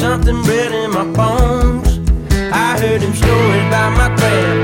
something bred in my bones. I heard him snoring by my grandma.